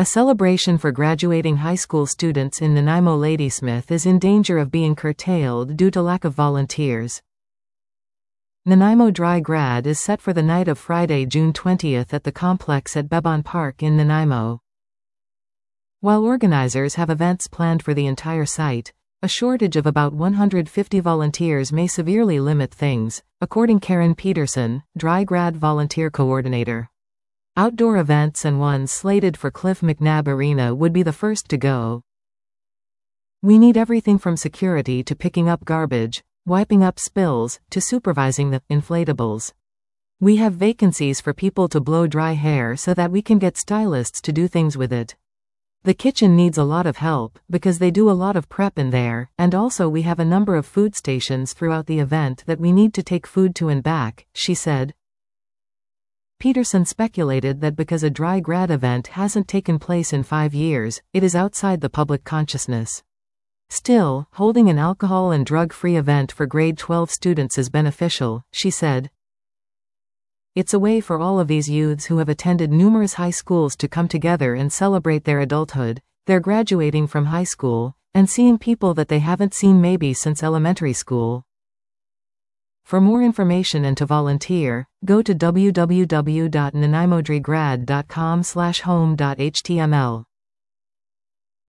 A celebration for graduating high school students in Nanaimo Ladysmith is in danger of being curtailed due to lack of volunteers. Nanaimo Dry Grad is set for the night of Friday, June 20th at the complex at Bebon Park in Nanaimo. While organizers have events planned for the entire site, a shortage of about 150 volunteers may severely limit things, according to Karen Peterson, Dry Grad Volunteer Coordinator. Outdoor events and ones slated for Cliff McNabb Arena would be the first to go. We need everything from security to picking up garbage, wiping up spills, to supervising the inflatables. We have vacancies for people to blow dry hair so that we can get stylists to do things with it. The kitchen needs a lot of help because they do a lot of prep in there, and also we have a number of food stations throughout the event that we need to take food to and back, she said. Peterson speculated that because a Dry Grad event hasn't taken place in 5 years, it is outside the public consciousness. Still, holding an alcohol and drug-free event for grade 12 students is beneficial, she said. It's a way for all of these youths who have attended numerous high schools to come together and celebrate their adulthood, their graduating from high school, and seeing people that they haven't seen maybe since elementary school. For more information and to volunteer, go to www.nanaimodrygrad.com/home.html.